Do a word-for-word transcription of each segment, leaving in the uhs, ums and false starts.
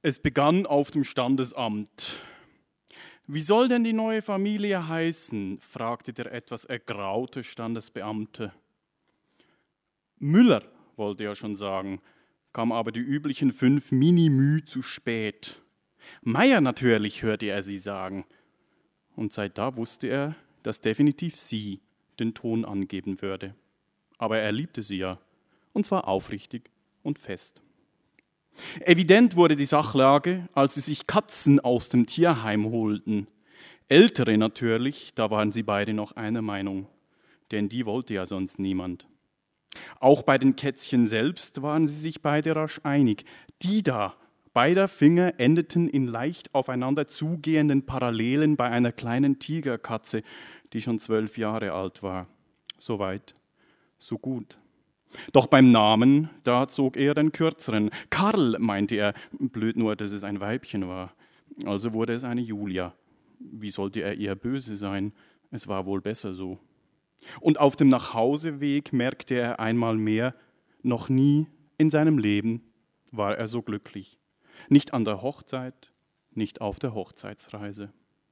Es begann auf dem Standesamt. »Wie soll denn die neue Familie heißen?« fragte der etwas ergraute Standesbeamte. »Müller«, wollte er schon sagen, kam aber die üblichen fünf Minimü zu spät. »Meier natürlich«, hörte er sie sagen. Und seit da wusste er, dass definitiv sie den Ton angeben würde. Aber er liebte sie ja, und zwar aufrichtig und fest. Evident wurde die Sachlage, als sie sich Katzen aus dem Tierheim holten. Ältere natürlich, da waren sie beide noch einer Meinung, denn die wollte ja sonst niemand. Auch bei den Kätzchen selbst waren sie sich beide rasch einig. Die da, beider Finger endeten in leicht aufeinander zugehenden Parallelen bei einer kleinen Tigerkatze, die schon zwölf Jahre alt war. So weit, so gut. Doch beim Namen, da zog er den kürzeren. Karl, meinte er, blöd nur, dass es ein Weibchen war. Also wurde es eine Julia. Wie sollte er ihr böse sein? Es war wohl besser so. Und auf dem Nachhauseweg merkte er einmal mehr, noch nie in seinem Leben war er so glücklich. Nicht an der Hochzeit, nicht auf der Hochzeitsreise.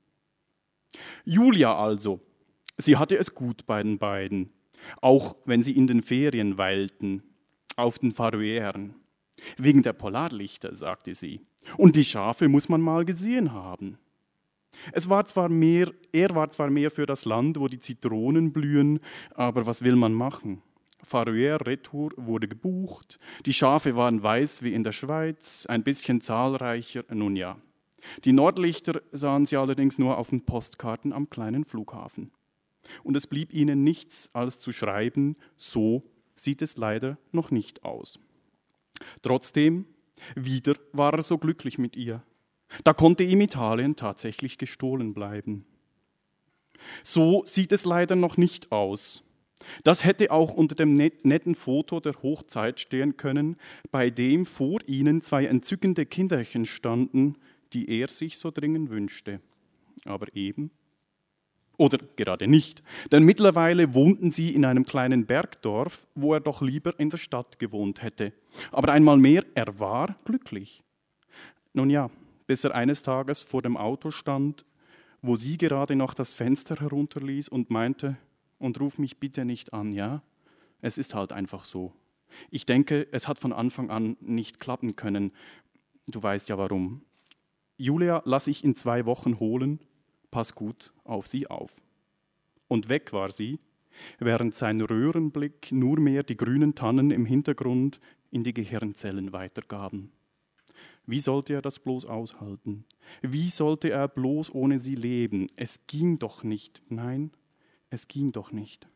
Julia also, sie hatte es gut bei den beiden. Auch wenn sie in den Ferien weilten, auf den Färöern. Wegen der Polarlichter, sagte sie. Und die Schafe muss man mal gesehen haben. Es war zwar mehr, er war zwar mehr für das Land, wo die Zitronen blühen, aber was will man machen? Färöer-Retour wurde gebucht, die Schafe waren weiß wie in der Schweiz, ein bisschen zahlreicher, nun ja. Die Nordlichter sahen sie allerdings nur auf den Postkarten am kleinen Flughafen. Und es blieb ihnen nichts, als zu schreiben, so sieht es leider noch nicht aus. Trotzdem, wieder war er so glücklich mit ihr. Da konnte ihm Italien tatsächlich gestohlen bleiben. So sieht es leider noch nicht aus. Das hätte auch unter dem net- netten Foto der Hochzeit stehen können, bei dem vor ihnen zwei entzückende Kinderchen standen, die er sich so dringend wünschte. Aber eben Oder gerade nicht, denn mittlerweile wohnten sie in einem kleinen Bergdorf, wo er doch lieber in der Stadt gewohnt hätte. Aber einmal mehr, er war glücklich. Nun ja, bis er eines Tages vor dem Auto stand, wo sie gerade noch das Fenster herunterließ und meinte, und ruf mich bitte nicht an, ja? Es ist halt einfach so. Ich denke, es hat von Anfang an nicht klappen können. Du weißt ja warum. Julia lass ich in zwei Wochen holen. Pass gut auf sie auf. Und weg war sie, während sein Röhrenblick nur mehr die grünen Tannen im Hintergrund in die Gehirnzellen weitergaben. Wie sollte er das bloß aushalten? Wie sollte er bloß ohne sie leben? Es ging doch nicht. Nein, es ging doch nicht.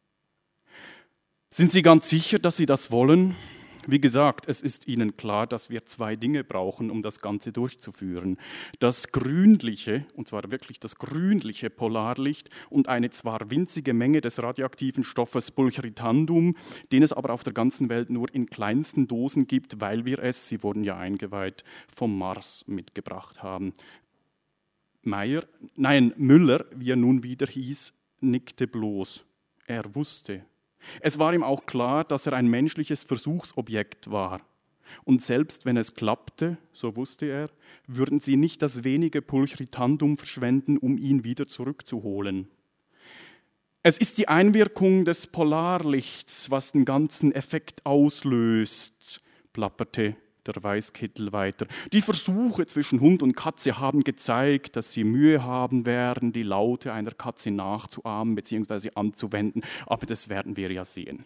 Sind Sie ganz sicher, dass Sie das wollen? Wie gesagt, es ist Ihnen klar, dass wir zwei Dinge brauchen, um das Ganze durchzuführen. Das grünliche, und zwar wirklich das grünliche Polarlicht und eine zwar winzige Menge des radioaktiven Stoffes Pulchritandum, den es aber auf der ganzen Welt nur in kleinsten Dosen gibt, weil wir es, sie wurden ja eingeweiht, vom Mars mitgebracht haben. Meier, nein, Müller, wie er nun wieder hieß, nickte bloß. Er wusste. Es war ihm auch klar, dass er ein menschliches Versuchsobjekt war. Und selbst wenn es klappte, so wusste er, würden sie nicht das wenige Pulchritandum verschwenden, um ihn wieder zurückzuholen. Es ist die Einwirkung des Polarlichts, was den ganzen Effekt auslöst, plapperte der Weißkittel weiter. Die Versuche zwischen Hund und Katze haben gezeigt, dass sie Mühe haben werden, die Laute einer Katze nachzuahmen bzw. anzuwenden, aber das werden wir ja sehen.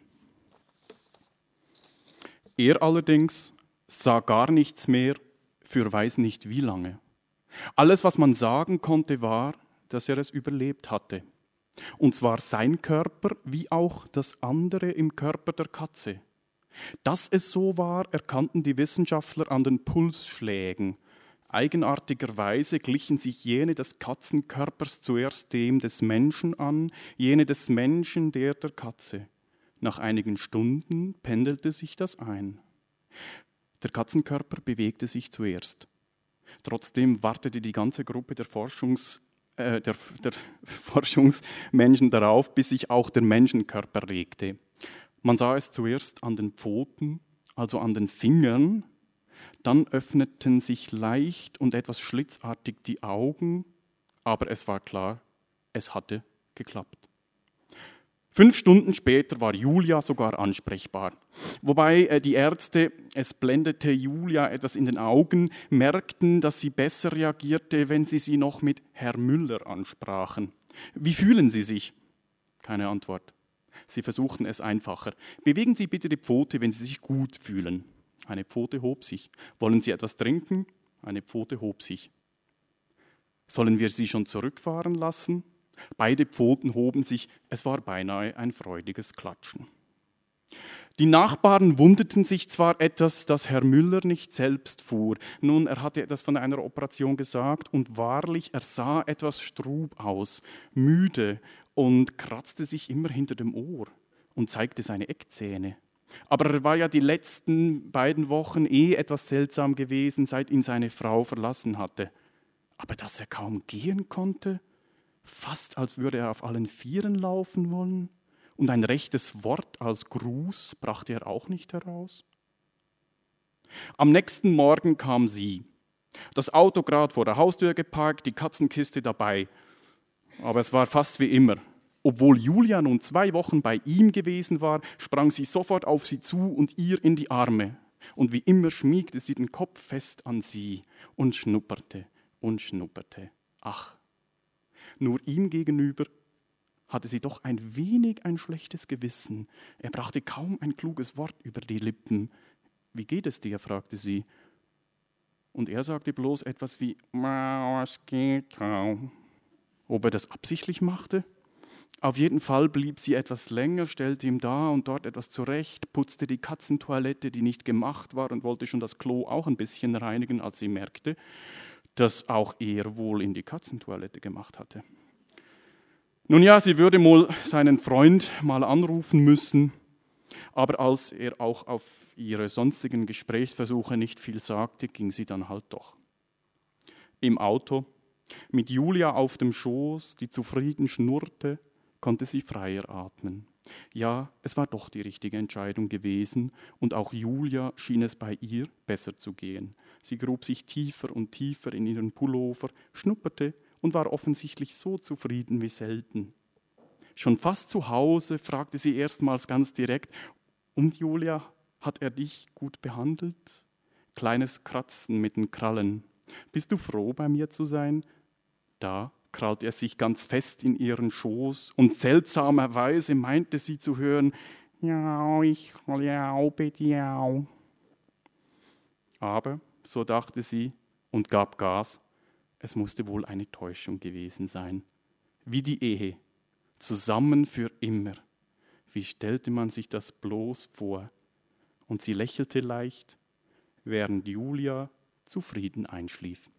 Er allerdings sah gar nichts mehr für weiß nicht wie lange. Alles, was man sagen konnte, war, dass er es überlebt hatte. Und zwar sein Körper wie auch das andere im Körper der Katze. Dass es so war, erkannten die Wissenschaftler an den Pulsschlägen. Eigenartigerweise glichen sich jene des Katzenkörpers zuerst dem des Menschen an, jene des Menschen der der Katze. Nach einigen Stunden pendelte sich das ein. Der Katzenkörper bewegte sich zuerst. Trotzdem wartete die ganze Gruppe der, Forschungs, äh, der, der Forschungsmenschen darauf, bis sich auch der Menschenkörper regte. Man sah es zuerst an den Pfoten, also an den Fingern, Dann öffneten sich leicht und etwas schlitzartig die Augen, aber es war klar, es hatte geklappt. Fünf Stunden später war Julia sogar ansprechbar. Wobei äh, die Ärzte, es blendete Julia etwas in den Augen, merkten, dass sie besser reagierte, wenn sie sie noch mit Herr Müller ansprachen. Wie fühlen Sie sich? Keine Antwort. Sie versuchten es einfacher. Bewegen Sie bitte die Pfote, wenn Sie sich gut fühlen. Eine Pfote hob sich. Wollen Sie etwas trinken? Eine Pfote hob sich. Sollen wir Sie schon zurückfahren lassen? Beide Pfoten hoben sich, es war beinahe ein freudiges Klatschen. Die Nachbarn wunderten sich zwar etwas, dass Herr Müller nicht selbst fuhr. Nun, er hatte etwas von einer Operation gesagt und wahrlich, er sah etwas strub aus, müde und kratzte sich immer hinter dem Ohr und zeigte seine Eckzähne. Aber er war ja die letzten beiden Wochen eh etwas seltsam gewesen, seit ihn seine Frau verlassen hatte. Aber dass er kaum gehen konnte, fast als würde er auf allen Vieren laufen wollen, und ein rechtes Wort als Gruß brachte er auch nicht heraus. Am nächsten Morgen kam sie. Das Auto gerade vor der Haustür geparkt, die Katzenkiste dabei. Aber es war fast wie immer. Obwohl Julia nun zwei Wochen bei ihm gewesen war, sprang sie sofort auf sie zu und ihr in die Arme. Und wie immer schmiegte sie den Kopf fest an sie und schnupperte und schnupperte. Ach, nur ihm gegenüber hatte sie doch ein wenig ein schlechtes Gewissen. Er brachte kaum ein kluges Wort über die Lippen. »Wie geht es dir?« fragte sie. Und er sagte bloß etwas wie »Es geht kaum«. Ob er das absichtlich machte? Auf jeden Fall blieb sie etwas länger, stellte ihm da und dort etwas zurecht, putzte die Katzentoilette, die nicht gemacht war, und wollte schon das Klo auch ein bisschen reinigen, als sie merkte, dass auch er wohl in die Katzentoilette gemacht hatte. Nun ja, sie würde wohl seinen Freund mal anrufen müssen, aber als er auch auf ihre sonstigen Gesprächsversuche nicht viel sagte, ging sie dann halt doch. Im Auto, mit Julia auf dem Schoß, die zufrieden schnurrte, konnte sie freier atmen. Ja, es war doch die richtige Entscheidung gewesen und auch Julia schien es bei ihr besser zu gehen. Sie grub sich tiefer und tiefer in ihren Pullover, schnupperte und war offensichtlich so zufrieden wie selten. Schon fast zu Hause fragte sie erstmals ganz direkt: Und Julia, hat er dich gut behandelt? Kleines Kratzen mit den Krallen. Bist du froh, bei mir zu sein? Da krallte er sich ganz fest in ihren Schoß und seltsamerweise meinte sie zu hören: Ja, ich glaube dir. Aber, so dachte sie und gab Gas, es musste wohl eine Täuschung gewesen sein. Wie die Ehe, zusammen für immer. Wie stellte man sich das bloß vor? Und sie lächelte leicht, während Julia zufrieden einschlief.